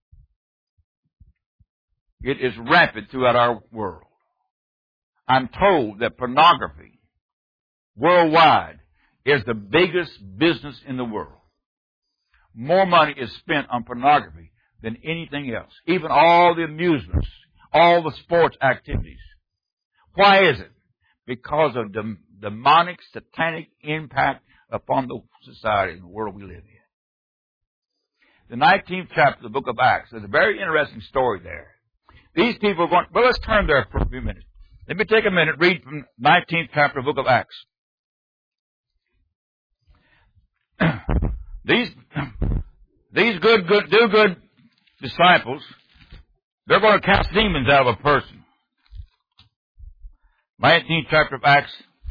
It is rampant throughout our world. I'm told that pornography worldwide is the biggest business in the world. More money is spent on pornography than anything else. Even all the amusements, all the sports activities. Why is it? Because of the demonic, satanic impact upon the society and the world we live in. The nineteenth chapter of the book of Acts, there's a very interesting story there. These people are going, well, let's turn there for a few minutes. Let me take a minute, read from nineteenth chapter of the book of Acts. These, these good, good, do good disciples, they're going to cast demons out of a person. nineteenth chapter of Acts.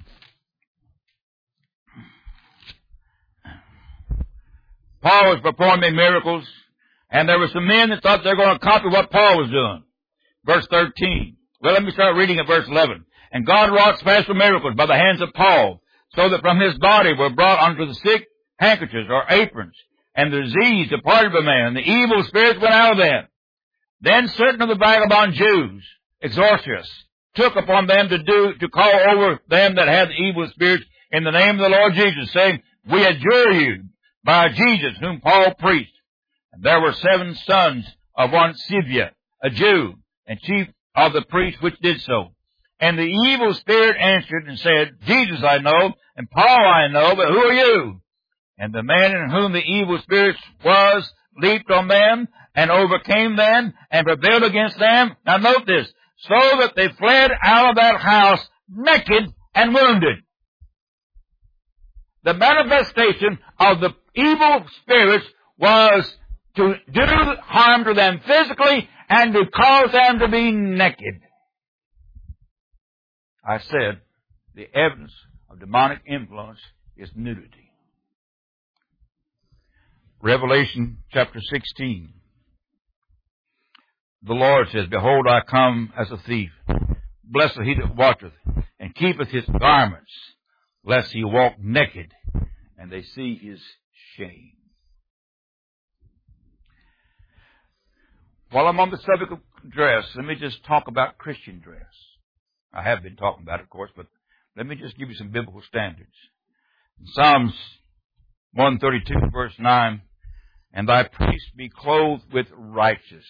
Paul was performing miracles, and there were some men that thought they were going to copy what Paul was doing. Verse thirteen. Well, let me start reading at verse eleven. And God wrought special miracles by the hands of Paul, so that from his body were brought unto the sick handkerchiefs or aprons, and the disease departed from man, and the evil spirits went out of them. Then certain of the vagabond Jews, exorcists, took upon them to do, to call over them that had the evil spirits in the name of the Lord Jesus, saying, We adjure you by Jesus, whom Paul preached. And there were seven sons of one Sceva, a Jew, and chief of the priests which did so. And the evil spirit answered and said, Jesus I know, and Paul I know, but who are you? And the man in whom the evil spirit was leaped on them, and overcame them, and prevailed against them. Now note this, so that they fled out of that house naked and wounded. The manifestation of the evil spirits was to do harm to them physically and to cause them to be naked. I said the evidence of demonic influence is nudity. Revelation chapter sixteen. The Lord says, Behold, I come as a thief. Blessed he that watcheth, and keepeth his garments, lest he walk naked, and they see his shame. While I'm on the subject of dress, let me just talk about Christian dress. I have been talking about it, of course, but let me just give you some biblical standards. In Psalms one thirty-two, verse nine, And thy priests be clothed with righteousness.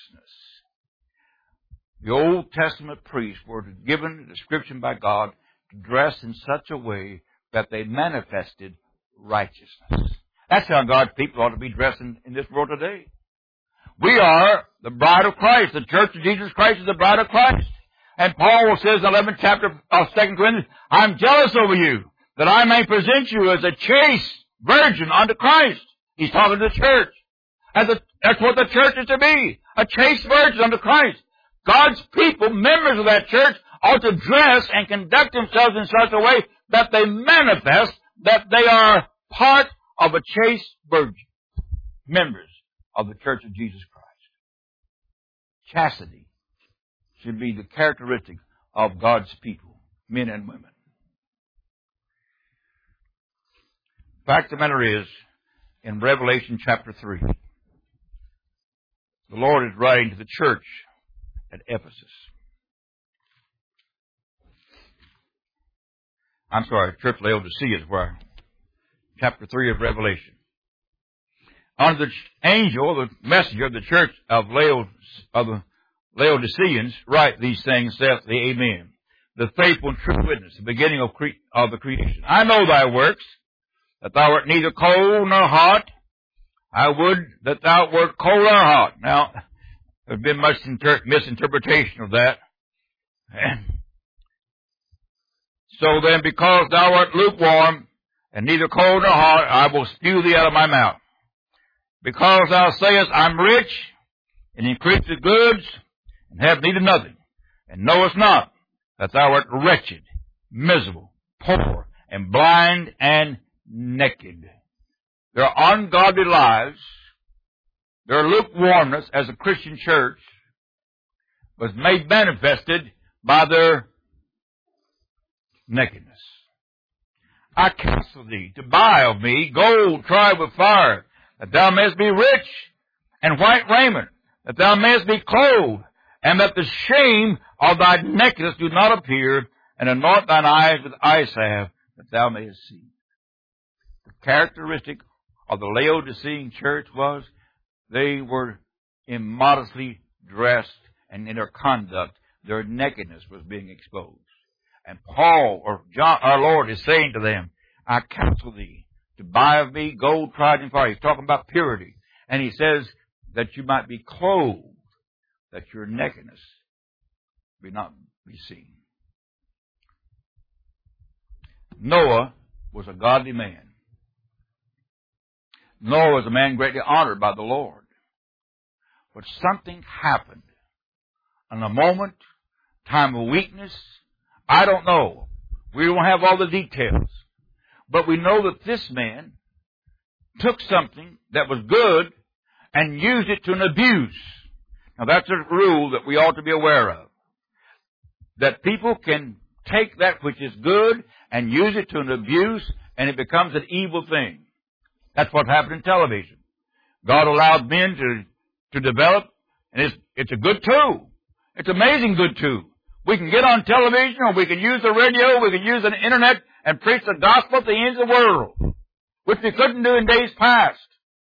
The Old Testament priests were given a description by God to dress in such a way that they manifested righteousness. That's how God's people ought to be dressed in, in this world today. We are the bride of Christ. The church of Jesus Christ is the bride of Christ. And Paul says in the eleventh chapter of Second Corinthians, I'm jealous over you, that I may present you as a chaste virgin unto Christ. He's talking to the church. And the, that's what the church is to be, a chaste virgin unto Christ. God's people, members of that church, ought to dress and conduct themselves in such a way that they manifest that they are part of a chaste virgin, members of the church of Jesus Christ. Chastity should be the characteristic of God's people, men and women. The fact of the matter is, in Revelation chapter three, the Lord is writing to the church at Ephesus. I'm sorry, church Laodicea is where, chapter three of Revelation. Unto the angel, the messenger of the church of, Laod, of the Laodiceans, write these things, saith the Amen, the faithful and true witness, the beginning of, cre- of the creation. I know thy works, that thou art neither cold nor hot. I would that thou wert cold or hot. Now, there's been much inter- misinterpretation of that. So then, because thou art lukewarm, and neither cold nor hot, I will spew thee out of my mouth. Because thou sayest, I'm rich, and increase the goods, and have need of nothing, and knowest not that thou art wretched, miserable, poor, and blind, and naked. Their ungodly lives, their lukewarmness as a Christian church, was made manifested by their nakedness. I counsel thee to buy of me gold tried with fire, that thou mayest be rich, and white raiment, that thou mayest be clothed, and that the shame of thy nakedness do not appear, and anoint thine eyes with eye salve, that thou mayest see. The characteristic of the Laodicean church was they were immodestly dressed, and in their conduct, their nakedness was being exposed. And Paul, or John, our Lord, is saying to them, I counsel thee to buy of me gold tried in fire. He's talking about purity. And he says that you might be clothed, that your nakedness be not be seen. Noah was a godly man. Noah was a man greatly honored by the Lord. But something happened. In a moment, time of weakness, I don't know. We don't have all the details. But we know that this man took something that was good and used it to an abuse. Now that's a rule that we ought to be aware of. That people can take that which is good and use it to an abuse, and it becomes an evil thing. That's what happened in television. God allowed men to, to develop, and it's, it's a good tool. It's an amazing good tool. We can get on television, or we can use the radio, we can use the internet and preach the gospel to the ends of the world, which we couldn't do in days past.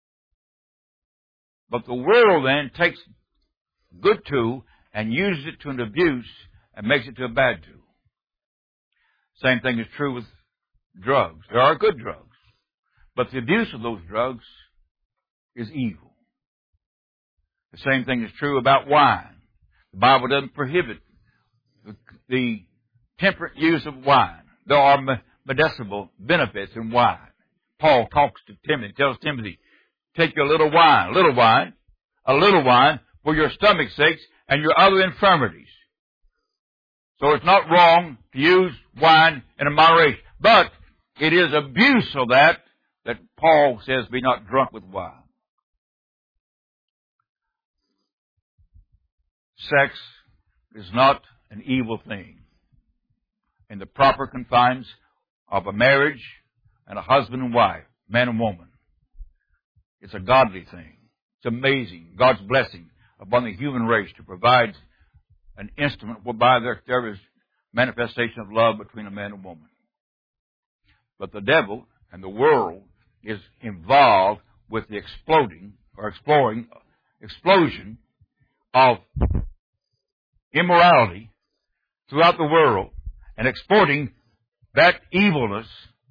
But the world then takes good tool and uses it to an abuse and makes it to a bad tool. Same thing is true with drugs. There are good drugs, but the abuse of those drugs is evil. The same thing is true about wine. The Bible doesn't prohibit the, the temperate use of wine. There are medicinal benefits in wine. Paul talks to Timothy, tells Timothy, take your little wine, a little wine, a little wine for your stomach's sakes and your other infirmities. So it's not wrong to use wine in a moderation. But it is abuse of that that Paul says be not drunk with wine. Sex is not an evil thing. In the proper confines of a marriage and a husband and wife, man and woman. It's a godly thing. It's amazing. God's blessing upon the human race to provide an instrument whereby there, there is manifestation of love between a man and woman. But the devil and the world is involved with the exploding or exploring explosion of immorality throughout the world and exporting that evilness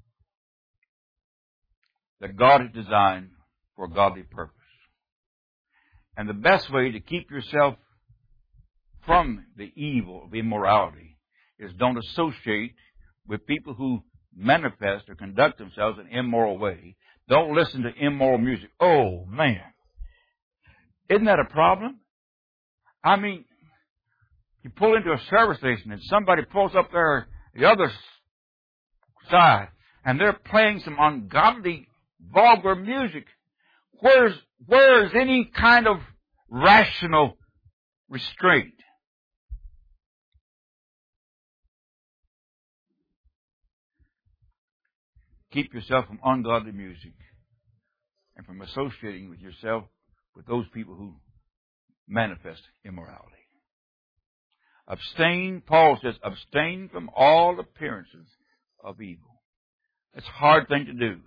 that God has designed for a godly purpose. And the best way to keep yourself from the evil of immorality is don't associate with people who manifest or conduct themselves in an immoral way. Don't listen to immoral music. Oh, man. Isn't that a problem? I mean, you pull into a service station and somebody pulls up there the other side and they're playing some ungodly, vulgar music. Where's, where's any kind of rational restraint? Keep yourself from ungodly music and from associating with yourself with those people who manifest immorality. Abstain, Paul says, abstain from all appearances of evil. It's a hard thing to do.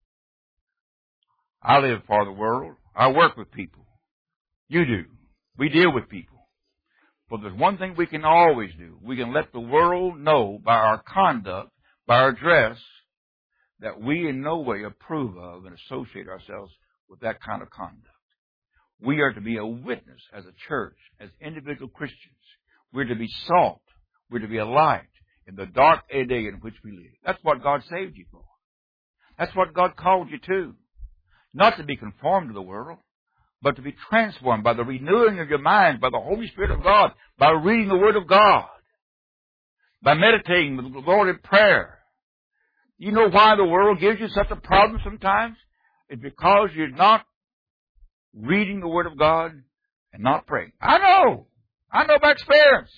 I live for the world. I work with people. You do. We deal with people. But there's one thing we can always do. We can let the world know by our conduct, by our dress, that we in no way approve of and associate ourselves with that kind of conduct. We are to be a witness as a church, as individual Christians. We're to be salt. We're to be a light in the dark day in which we live. That's what God saved you for. That's what God called you to. Not to be conformed to the world, but to be transformed by the renewing of your mind, by the Holy Spirit of God, by reading the Word of God, by meditating with the Lord in prayer. You know why the world gives you such a problem sometimes? It's because you're not reading the Word of God and not praying. I know. I know by experience.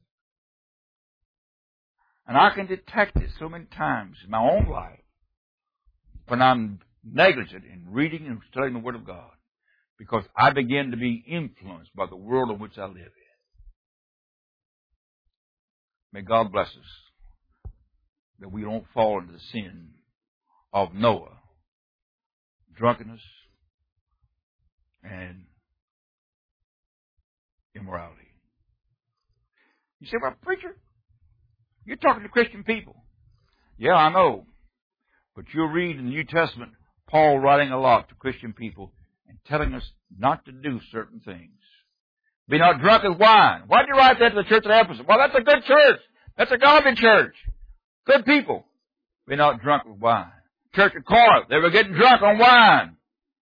And I can detect it so many times in my own life when I'm negligent in reading and studying the Word of God. because I begin to be influenced by the world in which I live in. May God bless us that we don't fall into the sin of Noah, drunkenness, and immorality. You say, well, preacher, you're talking to Christian people. Yeah, I know. But you'll read in the New Testament Paul writing a lot to Christian people and telling us not to do certain things. Be not drunk with wine. Why did you write that to the church at Ephesus? Well, that's a good church. That's a godly church. Good people. Be not drunk with wine. Church at Corinth, they were getting drunk on wine.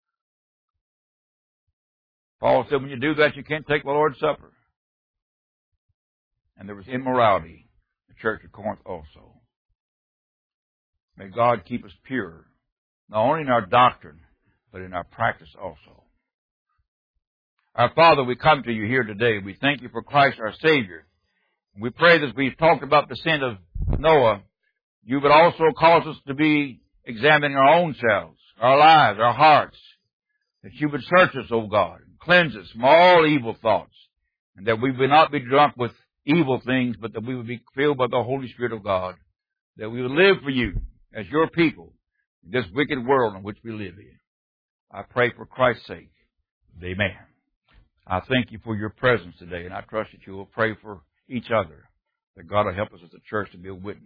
Paul said when you do that, you can't take the Lord's Supper. And there was immorality in the church at Corinth also. May God keep us pure, not only in our doctrine, but in our practice also. Our Father, we come to you here today. We thank you for Christ our Savior. We pray that we've talked about the sin of Noah, you would also cause us to be examining our own selves, our lives, our hearts, that you would search us, O God, and cleanse us from all evil thoughts, and that we would not be drunk with evil things, but that we would be filled by the Holy Spirit of God, that we would live for you as your people in this wicked world in which we live in. I pray for Christ's sake. Amen. I thank you for your presence today, and I trust that you will pray for each other, that God will help us as a church to be a witness.